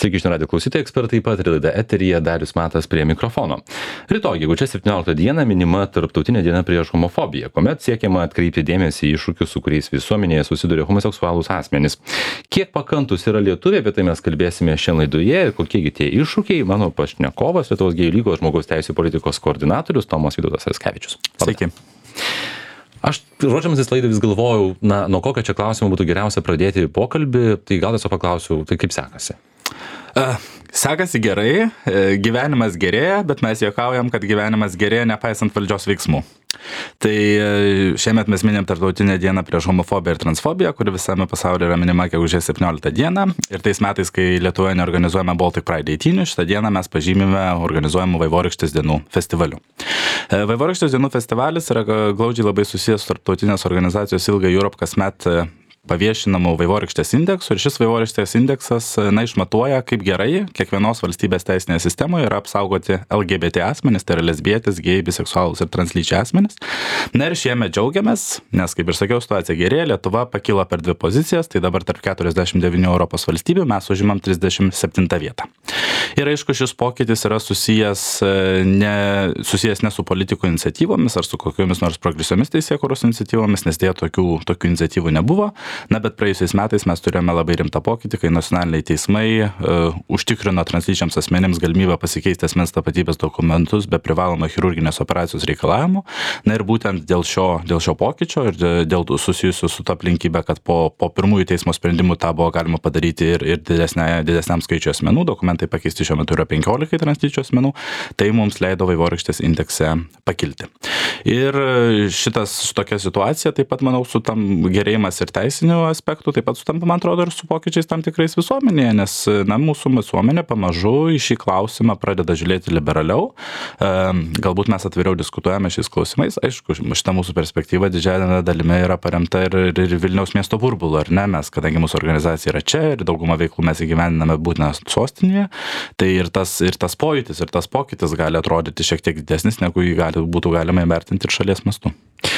Sveiki, žinių radijo klausytojai, ekspertai pataria, laida eteryje, Darius Matas prie mikrofono. Rytoj, gegužės 17 dieną minima Tarptautinė diena prieš homofobiją, kuomet siekiama atkreipti dėmesį į iššūkius, su kuriais visuomenėje susiduria homoseksualūs asmenys. Kiek pakantus yra lietuviai, apie tai mes kalbėsime šiandien laidoje ir kokiegi tie iššūkiai. Mano pašnekovas, Lietuvos gėjų lygos žmogaus teisių politikos koordinatorius Tomas Vytautas Raskevičius. Sveiki. Aš ruošiamasis laidai vis galvojau, nuo kokio čia klausimo būtų geriausia pradėti pokalbį, tai gal tiesiog paklausiu, tai kaip sekasi? Sekasi gerai, gyvenimas gerėja, bet mes juokaujam, kad gyvenimas gerėja nepaisant valdžios veiksmų. Tai šiemet mes minėm Tarptautinę dieną prieš homofobiją ir transfobiją, kuri visame pasaulyje yra minima gegužės 17 dieną. Ir tais metais, kai Lietuvoje neorganizuojame Baltic Pride eitynių, šitą dieną mes pažymime organizuojamų Vaivorykštės dienų festivaliu. Vaivorykštės dienų festivalis yra glaudžiai labai susijęs su tarptautinės organizacijos Ilga Europe kasmet paviešinamų Vaivorykštės indeksų, ir šis Vaivorykštės indeksas išmatuoja, kaip gerai kiekvienos valstybės teisinėje sistemoje yra apsaugoti LGBT asmenis, tai yra lesbietės, gėjai, biseksualūs ir translyčiai asmenis. Na ir šiemet džiaugiamės, nes, kaip ir sakiau, situacija gerėja, Lietuva pakilo per 2 pozicijas, tai dabar tarp 49 Europos valstybių mes užimam 37 vietą. Ir aišku, šis pokytis yra susijęs ne su politikų iniciatyvomis ar su kokiomis nors progresiomis teisėkūros iniciatyvomis, nes dėja tokių iniciatyvų nebuvo. Na, bet praėjusiais metais mes turėjome labai rimtą pokytį, kai nacionaliniai teismai užtikrino translyčiams asmenims galimybę pasikeisti asmens tapatybės dokumentus be privalomą chirurginės operacijos reikalavimų. Na ir būtent dėl šio pokyčio ir dėl susijusių su ta aplinkybė, kad po pirmųjų teismo sprendimų tą buvo galima padaryti ir didesniam skaičiui asmenų, dokumentai pakeisti šiuo metu yra 15 translyčių asmenų, tai mums leido Vaivorykštės indekse pakilti. Ir šitokia situacija taip pat, manau, su tam gerėjimas ir teisinių aspektų, taip pat sutampa, man atrodo, ir su pokyčiais tam tikrais visuomenėje, nes mūsų visuomenė pamažu į šį klausimą pradeda žiūrėti liberaliau. Galbūt mes atviriau diskutuojame šiais klausimais. Aišku, šita mūsų perspektyva didžiąją dalimi yra paremta ir Vilniaus miesto burbulu, ar ne? Mes, kadangi mūsų organizacija yra čia ir daugumą veiklų mes įgyvendiname būtent sostinėje, tai ir tas pojūtis, ir tas pokytis gali atrodyti šiek tiek didesnis, negu jį būtų galima įvertinti ir šalies mastu.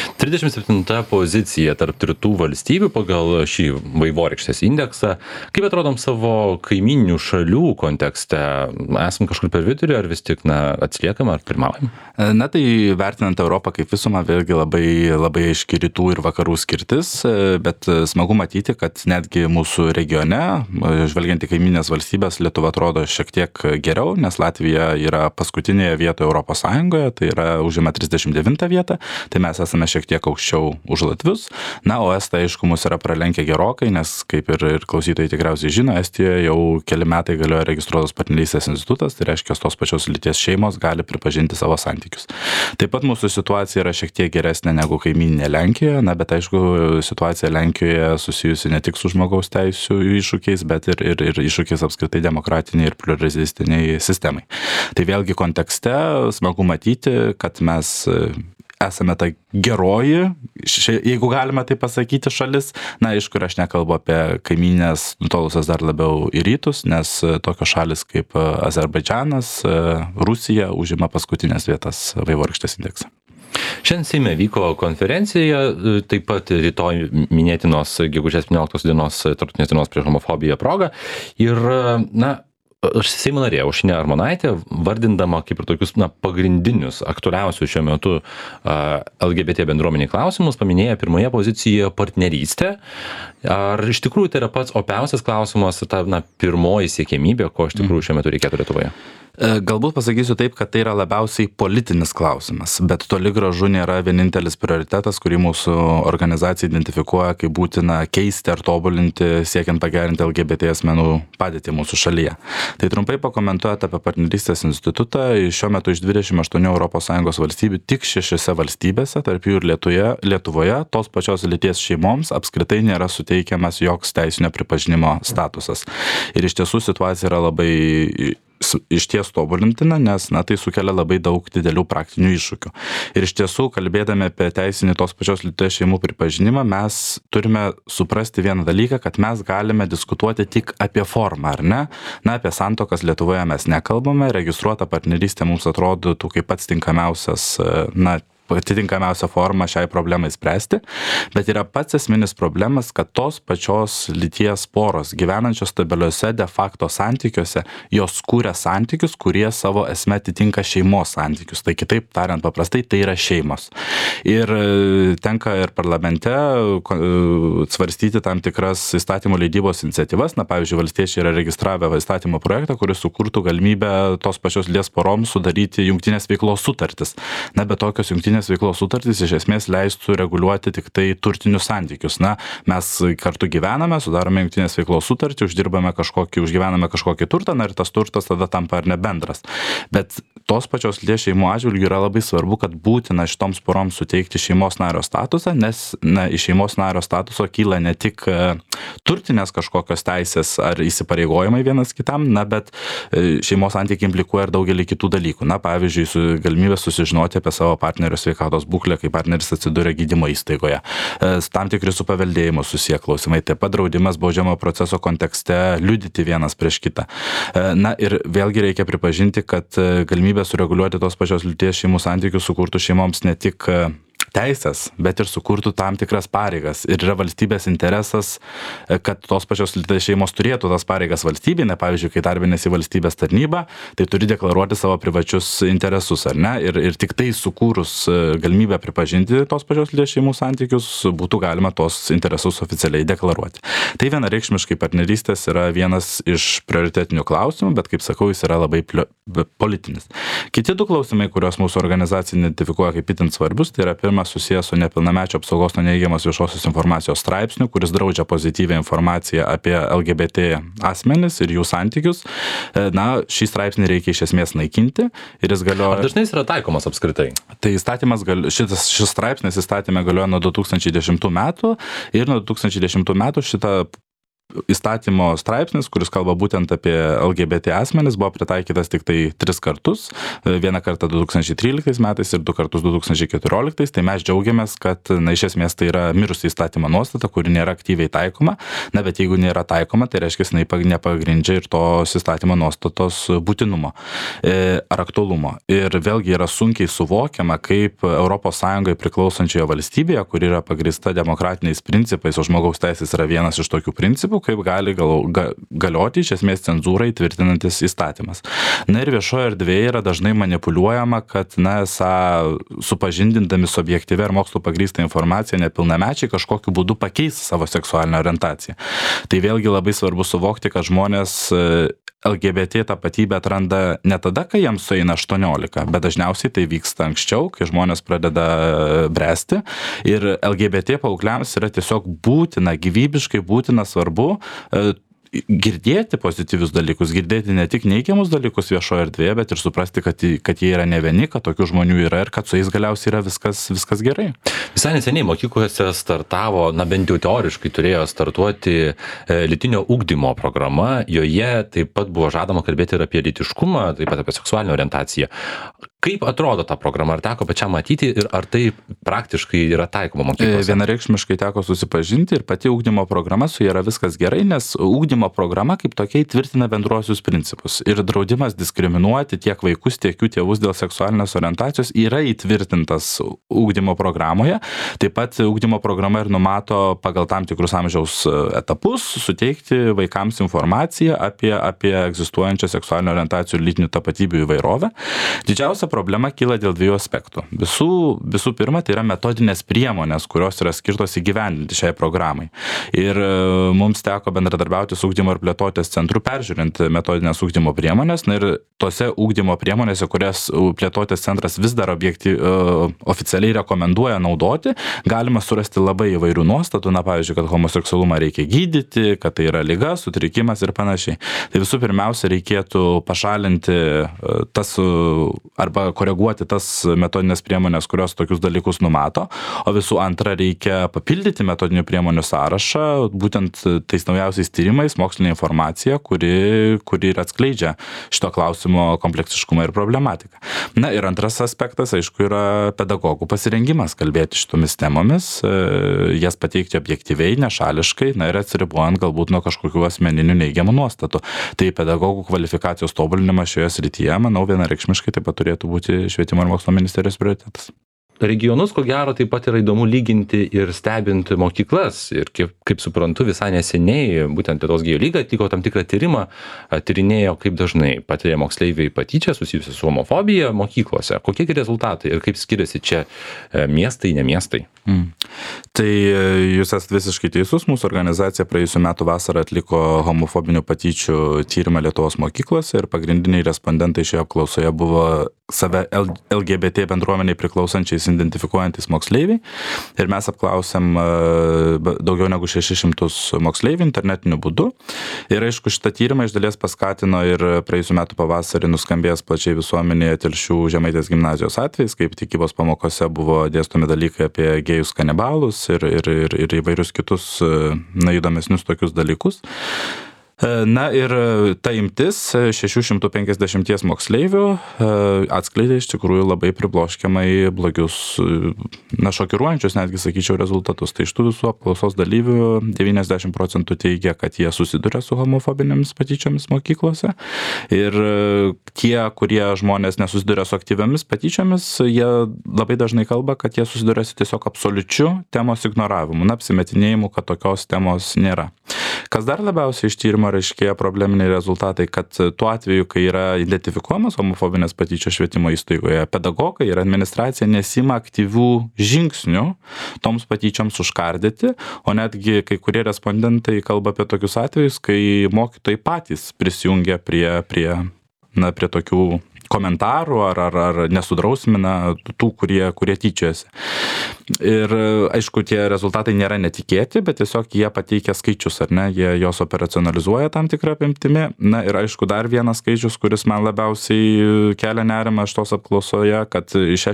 37 pozicija tarp 3 valstybių pagal šį Vaivorykštės indeksą. Kaip atrodom savo kaimyninių šalių kontekste? Esam kažkur per vidurį, ar vis tik atsiliekam, ar pirmaujam? Na tai vertinant Europą kaip visumą, vėlgi labai aiški rytų ir vakarų skirtis, bet smagu matyti, kad netgi mūsų regione, žvelgiant į kaiminės valstybės, Lietuva atrodo šiek tiek geriau, nes Latvija yra paskutinėje vietoje Europos Sąjungoje, tai yra užima 39 vietą, tai mes esame šiek tiek aukščiau už latvius. Na, o estai, aišku, mus yra pralenkę gerokai, nes, kaip ir klausytojai tikriausiai žino, Estijoje jau keli metai galioja registruotas partnerystės institutas, tai reiškia, tos pačios lyties šeimos gali pripažinti savo santykius. Taip pat mūsų situacija yra šiek tiek geresnė negu kaimyninė Lenkijoje, na, bet aišku, situacija Lenkijoje susijusi ne tik su žmogaus teisių iššūkiais, bet ir iššūkiais apskritai demokratiniai ir pluralistiniai sistemai. Tai vėlgi kontekste smagu matyti, kad mes esame ta geroji, jeigu galime tai pasakyti, šalis. Na, aišku, aš nekalbu apie kaimynės nutolusias dar labiau į rytus, nes tokios šalis kaip Azerbaidžanas, Rusija užima paskutinės vietas Vaivorykštės indekse. Šiandien Seime vyko konferencija, taip pat rytoj minėtinos gegužės 17 dienos Tarptautinės dienos prieš homofobiją proga. Ir, Seimo narė Aušrinė Armonaitė, vardindama kaip ir tokius pagrindinius, aktualiausius šiuo metu LGBT bendruomeniai klausimus, paminėjo pirmoje pozicijoje partnerystę. Ar iš tikrųjų tai yra pats opiausias klausimas, ta pirmoji siekiamybė, ko iš tikrųjų šiuo metu reikėtų Lietuvoje? Galbūt pasakysiu taip, kad tai yra labiausiai politinis klausimas, bet toli gražu nėra vienintelis prioritetas, kurį mūsų organizacija identifikuoja kaip būtina keisti ar tobulinti, siekiant pagerinti LGBT asmenų padėtį mūsų šalyje. Tai trumpai pakomentuojant apie partnerystės institutą, šiuo metu iš 28 ES valstybių tik 6 valstybėse, tarp jų ir Lietuvoje, tos pačios lyties šeimoms apskritai nėra suteikiamas joks teisinio pripažinimo statusas. Ir iš tiesų situacija yra labai išties tobulintina, nes tai sukelia labai daug didelių praktinių iššūkių. Ir iš tiesų, kalbėdami apie teisinį tos pačios lyties šeimų pripažinimą, mes turime suprasti vieną dalyką, kad mes galime diskutuoti tik apie formą, ar ne? Apie santuokas Lietuvoje mes nekalbame, registruota partnerystė mums atrodytų kaip pats tinkamiausias pati tinkamiausia forma šiai problemai spręsti, bet yra pats esminis problemas, kad tos pačios lyties poros gyvenančios stabiliuose de facto santykiuose, jos kūrė santykius, kurie savo esme atitinka šeimos santykius. Tai kitaip tariant paprastai, tai yra šeimos. Ir tenka ir parlamente svarstyti tam tikras įstatymų leidybos iniciatyvas. Na, pavyzdžiui, valstiečiai yra registravę įstatymo projektą, kuris sukurtų galimybę tos pačios lyties poroms sudaryti jungtinės veiklos sutartis. Na, bet tokios jungtinės veiklos sutartys iš esmės leistų reguliuoti tik tai turtinius santykius. Na, mes kartu gyvename, sudarome jungtinės veiklos sutartį, užgyvename kažkokį turtą, na ir tas turtas tada tampa ar ne bendras. Bet tos pačios lyties šeimų atžvilgiu yra labai svarbu, kad būtina šitoms poroms suteikti šeimos nario statusą, nes iš šeimos nario statuso kyla ne tik turtinės kažkokios teisės ar įsipareigojimai vienas kitam, na, bet šeimos santykiai implikuoja ir daugelį kitų dalykų. Na, pavyzdžiui, galimybė susižinoti apie savo partnerio sveikatos būklę, kai partneris atsiduria gydymo įstaigoje. Tam tikri su paveldėjimu susiję klausimai, taip pat draudimas baudžiamojo proceso kontekste liudyti vienas prieš kitą. Na, ir vėlgi reikia pripažinti, kad galimybė sureguliuoti tos pačios lyties šeimų santykius sukurtų šeimoms ne tik teisės, bet ir sukurtų tam tikras pareigas. Ir yra valstybės interesas, kad tos pačios lyties šeimos turėtų tas pareigas valstybinė. Pavyzdžiui, kai darbinės į valstybės tarnybą, tai turi deklaruoti savo privačius interesus, ar ne? Ir tik tai sukūrus galimybę pripažinti tos pačios lyties šeimų santykius, būtų galima tos interesus oficialiai deklaruoti. Tai vienareikšmiškai partnerystės yra vienas iš prioritetinių klausimų, bet kaip sakau, jis yra labai politinis. Kiti du klausimai, kuriuos mūsų organizacija identifikuoja kaip itin svarbius, tai yra pirmas susijęs su nepilnamečio apsaugos nuo neigiamos viešosios informacijos straipsniu, kuris draudžia pozityvią informaciją apie LGBT asmenis ir jų santykius. Na, šį straipsnį reikia iš esmės naikinti ir jis galioja. Ar dažnai jis yra taikomas apskritai? Tai šis straipsnis įstatyme galioja nuo 2010 metų ir nuo 2010 metų šitą įstatymo straipsnis, kuris kalba būtent apie LGBT asmenis, buvo pritaikytas tik tai 3 kartus. Vieną kartą 2013 metais ir 2 kartus 2014. Tai mes džiaugiamės, kad iš esmės tai yra mirusi įstatymo nuostata, kuri nėra aktyviai taikoma. Na, bet jeigu nėra taikoma, tai reiškia, nepagrindžia ir tos įstatymo nuostatos būtinumo ar aktualumo. Ir vėlgi yra sunkiai suvokiama, kaip ES priklausančioje valstybėje, kuri yra pagrįsta demokratiniais principais, o žmogaus teisės yra vienas iš tokių principų, kaip gali galioti iš esmės cenzūrai tvirtinantis įstatymas. Na ir viešoje erdvėje yra dažnai manipuliuojama, kad, na, supažindindami su objektyvia ir mokslu pagrįstą informaciją nepilnamečiai kažkokiu būdu pakeis savo seksualinę orientaciją. Tai vėlgi labai svarbu suvokti, kad žmonės LGBT tapatybę atranda ne tada, kai jiems sueina 18, bet dažniausiai tai vyksta anksčiau, kai žmonės pradeda bręsti. Ir LGBT paaugliams yra tiesiog būtina, gyvybiškai būtina, svarbu girdėti pozityvius dalykus, girdėti ne tik neigiamus dalykus viešoje erdvėje, bet ir suprasti, kad jie yra ne vieni, kad tokių žmonių yra ir kad su jais galiausiai yra viskas gerai. Visai neseniai mokyklose startavo, na bent jau teoriškai turėjo startuoti lytinio ugdymo programa, joje taip pat buvo žadama kalbėti ir apie lytiškumą, taip pat apie seksualinę orientaciją. Kaip atrodo ta programa? Ar teko pačiam matyti ir ar tai praktiškai yra taikoma mokyklose? Vienareikšmiškai teko susipažinti ir pati ugdymo programa, su ja yra viskas gerai, nes ugdymo programa kaip tokia įtvirtina bendruosius principus. Ir draudimas diskriminuoti tiek vaikus, tiek jų tėvus dėl seksualinės orientacijos yra įtvirtintas ugdymo programoje. Taip pat ugdymo programa ir numato pagal tam tikrus amžiaus etapus suteikti vaikams informaciją apie egzistuojančią seksualinę orientacijų ir lytinių tapatybių įvairovę. Didžiausia problema kyla dėl 2 aspektų. Visų pirma, tai yra metodinės priemonės, kurios yra skirtos įgyvendinti šiai programai. Ir mums teko bendradarbiauti su ugdymo ir plėtotės centru, peržiūrint metodinės ugdymo priemonės. Na ir tose ugdymo priemonėse, kurias plėtotės centras vis dar oficialiai rekomenduoja naudoti, galima surasti labai įvairių nuostatų. Na, pavyzdžiui, kad homoseksualumą reikia gydyti, kad tai yra liga, sutrikimas ir panašiai. Tai visų pirmiausia, reikėtų pašalinti arba koreguoti tas metodinės priemonės, kurios tokius dalykus numato, o visų antra, reikia papildyti metodinių priemonių sąrašą, būtent tais naujausiais tyrimais, mokslinė informacija, kuri ir atskleidžia šito klausimo kompleksiškumą ir problematiką. Na ir antras aspektas, aišku, yra pedagogų pasirengimas kalbėti šitomis temomis, jas pateikti objektyviai, nešališkai, na ir atsiribuojant galbūt nuo kažkokių asmeninių neigiamų nuostatų. Tai pedagogų kvalifikacijos tobulinimas šioje srityje, manau, vienareikšmiškai taip pat turėtų būti švietimo ir mokslo ministerijos prioritetas. regionus, ko gero, taip pat yra įdomu lyginti ir stebinti mokyklas. Ir kaip suprantu, visai neseniai, būtent Lietuvos gėjų lyga atliko tam tikrą tyrimą, tyrinėjo, kaip dažnai patiria moksleiviai patyčią susijusią su homofobija mokyklose. Kokie rezultatai ir kaip skiriasi čia miestai, ne miestai? Tai jūs esate visiškai teisus. Mūsų organizacija praėjusiu metu vasarą atliko homofobinių patyčių tyrimą Lietuvos mokyklose ir pagrindiniai respondentai šioje apklausoje buvo save LGBT bendruomeniai priklausančiais identifikuojantis moksleiviai. Ir mes apklausėm daugiau negu 600 moksleivių internetiniu būdu. Ir aišku, šitą tyrimą iš dalies paskatino ir praėjusiu metu pavasarį nuskambėjęs plačiai visuomenėje Telšių Žemaitės gimnazijos atvejais, kaip tikybos pamokose buvo dėstomi dalykai apie gėjus kanibalus ir įvairius kitus įdomesnius tokius dalykus. Na ir ta imtis 650 moksleivių atskleidė iš tikrųjų labai pribloškiamai blogius, šokiruojančius netgi sakyčiau rezultatus. Tai iš tų visų apklausos dalyvių 90% teigia, kad jie susiduria su homofobinėmis patyčiomis mokyklose. Ir tie, kurie žmonės nesusiduria su aktyviamis patyčiomis, jie labai dažnai kalba, kad jie susiduria su tiesiog absoliučiu temos ignoravimu, apsimetinėjimu, kad tokios temos nėra. Kas dar labiausiai iš tyrimo reiškia probleminiai rezultatai, kad tuo atveju, kai yra identifikuojamas homofobinės patyčios švietimo įstaigoje, pedagogai ir administracija nesima aktyvių žingsnių toms patyčioms užkardyti, o netgi kai kurie respondentai kalba apie tokius atvejus, kai mokytojai patys prisijungia prie tokių komentarų ar nesudrausmina tų, kurie tyčiojasi. Ir aišku, tie rezultatai nėra netikėti, bet tiesiog jie pateikia skaičius, ar ne, jie jos operacionalizuoja tam tikrą apimtimi. Na ir aišku, dar vienas skaičius, kuris man labiausiai kelia nerimą iš tos apklausoje, kad iš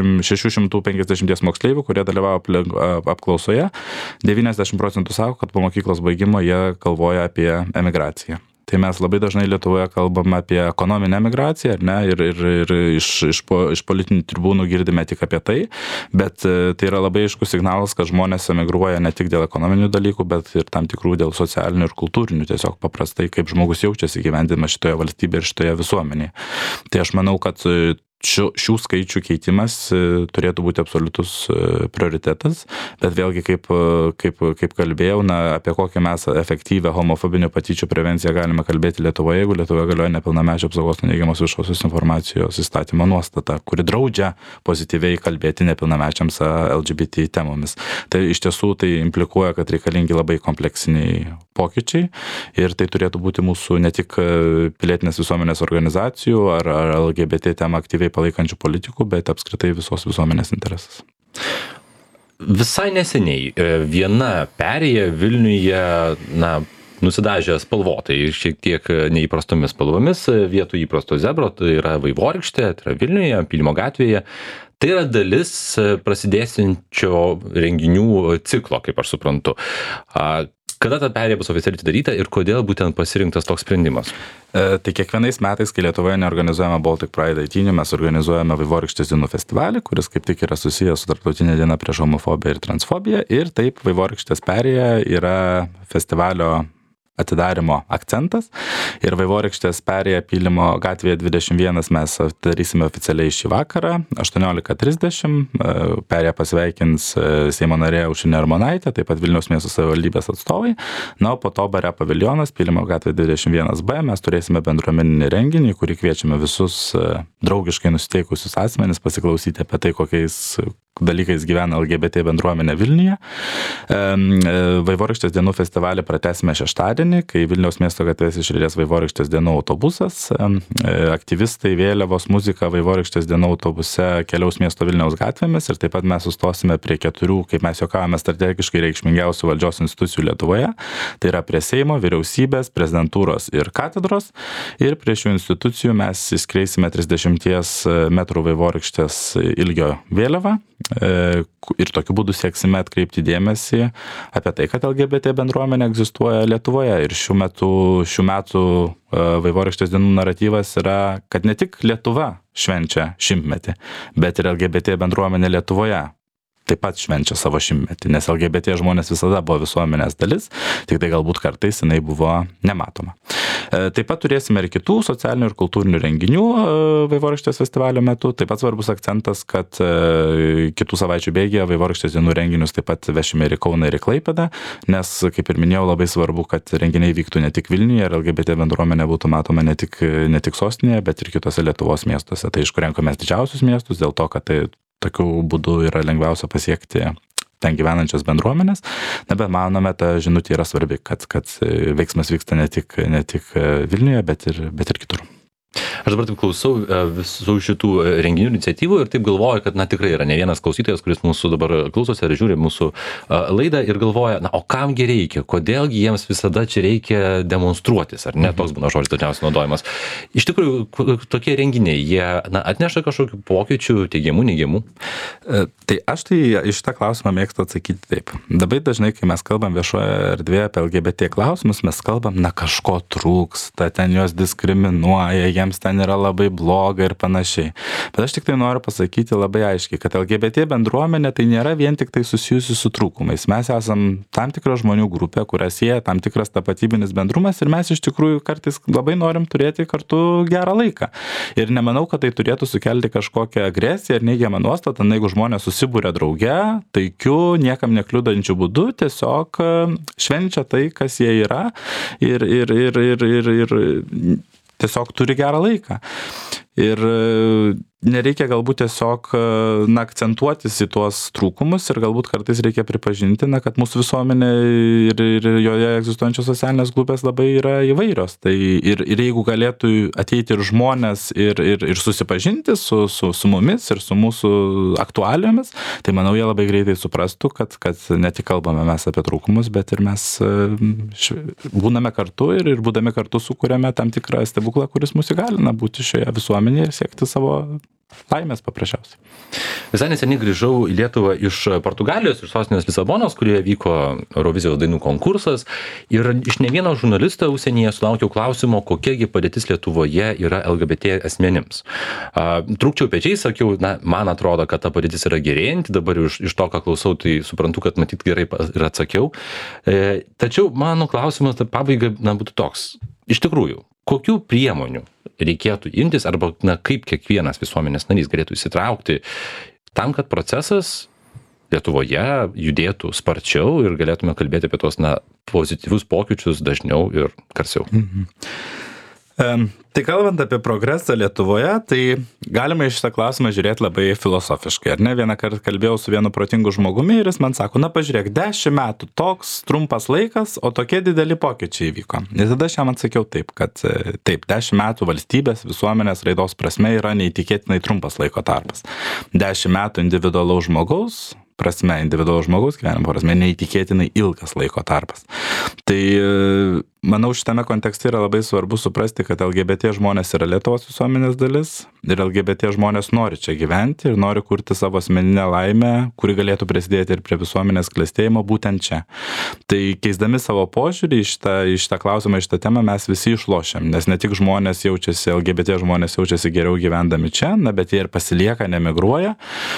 650 moksleivių, kurie dalyvavo apklausoje, 90% sako, kad po mokyklos baigimo jie galvoja apie emigraciją. Tai mes labai dažnai Lietuvoje kalbam apie ekonominę emigraciją, ar ne, ir iš politinių tribūnų girdime tik apie tai, bet tai yra labai aiškus signalas, kad žmonės emigruoja ne tik dėl ekonominių dalykų, bet ir tam tikrų dėl socialinių ir kultūrinių, tiesiog paprastai, kaip žmogus jaučiasi gyvendama šitoje valstybėje ir šitoje visuomenėje. Tai aš manau, kad šių skaičių keitimas turėtų būti absoliutus prioritetas, bet vėlgi kaip kalbėjau, apie kokią mes efektyvę homofobinių patyčių prevenciją galime kalbėti Lietuvoje, jeigu Lietuvoje galioja nepilnamečių apsaugos nuo neigiamos viešosios informacijos įstatymo nuostata, kuri draudžia pozityviai kalbėti nepilnamečiams LGBT temomis. Tai iš tiesų tai implikuoja, kad reikalingi labai kompleksiniai pokyčiai ir tai turėtų būti mūsų ne tik pilietinės visuomenės organizacijų ar LGBT temą aktyviai palaikančių politikų, bet apskritai visos visuomenės interesas. Visai neseniai viena perėja Vilniuje, nusidažė spalvotai, šiek tiek neįprastomis spalvomis, vietoj įprasto zebro, tai yra vaivorykštė, tai yra Vilniuje, Pylimo gatvėje. Tai yra dalis prasidėsiančio renginių ciklo, kaip aš suprantu. Kada ta perėja bus oficialiai atidaryta ir kodėl būtent pasirinktas toks sprendimas? Tai kiekvienais metais, kai Lietuvoje neorganizuojame Baltic Pride eitynių, mes organizuojame Vaivorykštės dienų festivalį, kuris kaip tik yra susijęs su Tarptautinė diena prieš homofobiją ir transfobiją. Ir taip Vaivorykštės perėja yra festivalio atidarimo akcentas ir Vaivorykštės perėja Pylimo gatvėje 21 mes atidarysime oficialiai šį vakarą 18:30. Perėja pasveikins Seimo narė Aušrinė Armonaitė, taip pat Vilniaus miesto savivaldybės atstovai. Na, o po to bare paviljonas Pylimo gatvė 21B mes turėsime bendruomeninį renginį, kurį kviečiame visus draugiškai nusiteikusius asmenis pasiklausyti apie tai, kokiais dalykais gyvena LGBT bendruomenė Vilniuje. Vaivorykštės dienų festivalį pratęsime šeštadienį, kai Vilniaus miesto gatvės išriedės Vaivorykštės dienų autobusas. Aktyvistai, vėliavos, muzika Vaivorykštės dienų autobuse keliaus miesto Vilniaus gatvėmis ir taip pat mes sustosime prie 4, kaip mes juokavome, strategiškai reikšmingiausių valdžios institucijų Lietuvoje. Tai yra prie Seimo, vyriausybės, prezidentūros ir katedros. Ir prie šių institucijų mes įskreisime 30 metrų Vaivorykštės ilgio vėliavą. Ir tokiu būdu sieksime atkreipti dėmesį apie tai, kad LGBT bendruomenė egzistuoja Lietuvoje. Ir šių metų Vaivorykštės dienų naratyvas yra, kad ne tik Lietuva švenčia 100-metį, bet ir LGBT bendruomenė Lietuvoje taip pat švenčia savo šimtmetį, nes LGBT žmonės visada buvo visuomenės dalis, tik tai galbūt kartais jinai buvo nematoma. Taip pat turėsime ir kitų socialinių ir kultūrinių renginių Vaivorykštės festivalio metu. Taip pat svarbus akcentas, kad kitų savaičių bėgyje Vaivorykštės dienų renginius taip pat vešime ir į Kauną, ir į Klaipėdą, nes, kaip ir minėjau, labai svarbu, kad renginiai vyktų ne tik Vilniuje ir LGBT bendruomenė būtų matoma ne tik sostinėje, bet ir kitose Lietuvos miestuose. Tai iš kur renkamės didžiausius miestus, dėl to, kad tai tokiu būdu yra lengviausia pasiekti ten gyvenančias bendruomenės. Na, bet manome, ta žinutė yra svarbi, kad veiksmas vyksta ne tik Vilniuje, bet ir kitur. Aš dabar taip klausau visų šitų renginių iniciatyvų ir taip galvoju, kad tikrai yra ne vienas klausytojas, kuris mūsų dabar klausosi ar žiūri mūsų laidą ir galvoja, o kamgi reikia, kodėlgi jiems visada čia reikia demonstruotis, ar ne, toks būna žodis dažniausiai naudojimas. Iš tikrųjų, tokie renginiai, jie atneša kažkokių pokyčių, teigiamų, neigiamų? Tai aš iš tą klausimą mėgstu atsakyti taip. Labai dažnai, kai mes kalbam viešoje erdvėje apie LGBT klausimus, mes kalbam, kažko trūksta, ten juos diskriminuoja, jiems ten yra labai bloga ir panašiai. Bet aš tik tai noriu pasakyti labai aiškiai, kad LGBT bendruomenė tai nėra vien tik tai susijusi su trūkumais. Mes esam tam tikra žmonių grupė, kurią sieja tam tikras tapatybinis bendrumas ir mes iš tikrųjų kartais labai norim turėti kartu gerą laiką. Ir nemanau, kad tai turėtų sukelti kažkokią agresiją ir neigiamą nuostatą, jeigu žmonės susibūrė drauge, taikiu, niekam nekliudančiu būdu, tiesiog švenčia tai, kas jie yra ir tiesiog turi gerą laiką. Ir nereikia galbūt tiesiog akcentuotis į tuos trūkumus ir galbūt kartais reikia pripažinti, kad mūsų visuomenė ir joje egzistuojančios socialinės grupės labai yra įvairios. Tai ir jeigu galėtų ateiti ir žmonės ir susipažinti su mumis ir su mūsų aktualijomis, tai manau, jie labai greitai suprastų, kad ne tik kalbame mes apie trūkumus, bet ir mes būname kartu ir būdami kartu sukūrėme tam tikrą stebuklą, kuris mus įgalina būti šioje visuomenėje ir siekti savo laimės paprasčiausiai. Visai neseniai grįžau į Lietuvą iš Portugalijos, iš sostinės Lisabonos, kurioje vyko Eurovizijos dainų konkursas ir iš ne vieno žurnalisto užsienyje sulaukiau klausimo, kokiagi padėtis Lietuvoje yra LGBT asmenims. Trūkčiau pečiais, sakiau, man atrodo, kad ta padėtis yra gerėjanti, dabar iš to, ką klausau, tai suprantu, kad matyt gerai ir atsakiau. Tačiau mano klausimas pabaiga būtų toks. Iš tikrųjų, kokių priemonių reikėtų imtis arba kaip kiekvienas visuomenės narys galėtų įsitraukti tam, kad procesas Lietuvoje judėtų sparčiau ir galėtume kalbėti apie tos pozityvius pokyčius dažniau ir garsiau. Tai kalbant apie progresą Lietuvoje, tai galima iš šitą klausimą žiūrėti labai filosofiškai. Ar ne? Vieną kartą kalbėjau su vienu protingu žmogumi ir jis man sako, pažiūrėk, 10 metų toks trumpas laikas, o tokie dideli pokyčiai įvyko. Ir tada aš jam atsakiau taip, kad taip, 10 metų valstybės visuomenės raidos prasme yra neįtikėtinai trumpas laiko tarpas. 10 metų individualaus žmogaus gyvenimo prasme, neįtikėtinai ilgas laiko tarpas. Tai manau, šitame kontekste yra labai svarbu suprasti, kad LGBT žmonės yra Lietuvos visuomenės dalis ir LGBT žmonės nori čia gyventi ir nori kurti savo asmeninę laimę, kuri galėtų prisidėti ir prie visuomenės klestėjimo būtent čia. Tai keisdami savo požiūrį į šitą klausimą, į šitą temą mes visi išlošiam, nes ne tik LGBT žmonės jaučiasi geriau gyvendami čia, bet jie ir pasilieka, nemigruoja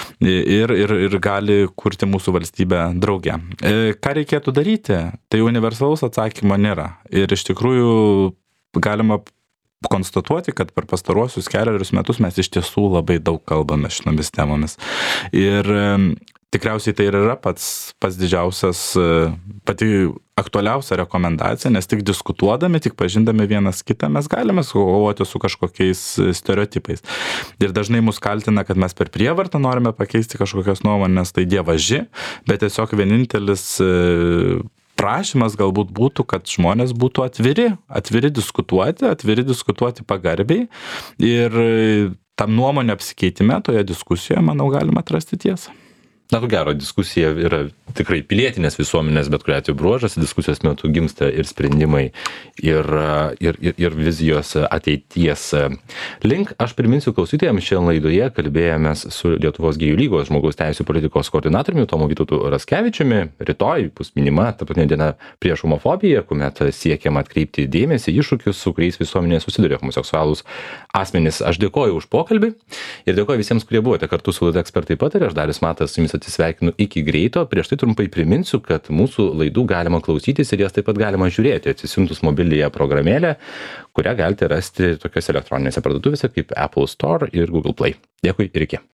ir gali kurti mūsų valstybę drauge. Ką reikėtų daryti? Tai universalaus atsakymo nėra. Ir iš tikrųjų galima konstatuoti, kad per pastaruosius 4 metus mes iš tiesų labai daug kalbame šitomis temomis. Ir tikriausiai tai ir yra pats didžiausias, pati aktualiausia rekomendacija, nes tik diskutuodami, tik pažindami vienas kitą mes galime kovoti su kažkokiais stereotipais. Ir dažnai mus kaltina, kad mes per prievartą norime pakeisti kažkokias nuomonės, tai dievaži, bet tiesiog vienintelis prašymas galbūt būtų, kad žmonės būtų atviri diskutuoti pagarbiai ir tam nuomonę apsikeitime, toje diskusijoje, manau, galima atrasti tiesą. Ko gero, diskusija yra tikrai pilietinės visuomenės, bet kuriuo atveju bruožas, diskusijos metu gimsta ir sprendimai, ir vizijos ateities link. Aš priminsiu klausytojams, šiandien laidoje kalbėjomės su Lietuvos gėjų lygos žmogaus teisių politikos koordinatoriumi Tomu Vytautu Raskevičiumi. Rytoj bus minima Tarptautinė diena prieš homofobiją, kuomet siekiama atkreipti dėmesį iššūkius, su kuriais visuomenėje susiduria homoseksualūs asmenys. Aš dėkoju už pokalbį ir dėkoju visiems, kurie buvote kartu su laida Ekspertai pataria. Aš Darius Matas su jumis atsisveikinu iki greito. Prieš tai trumpai priminsiu, kad mūsų laidų galima klausytis ir jas taip pat galima žiūrėti atsisiuntus mobiliąją programėlę, kurią galite rasti tokiose elektroninėse parduotuvėse kaip Apple Store ir Google Play. Dėkui ir iki.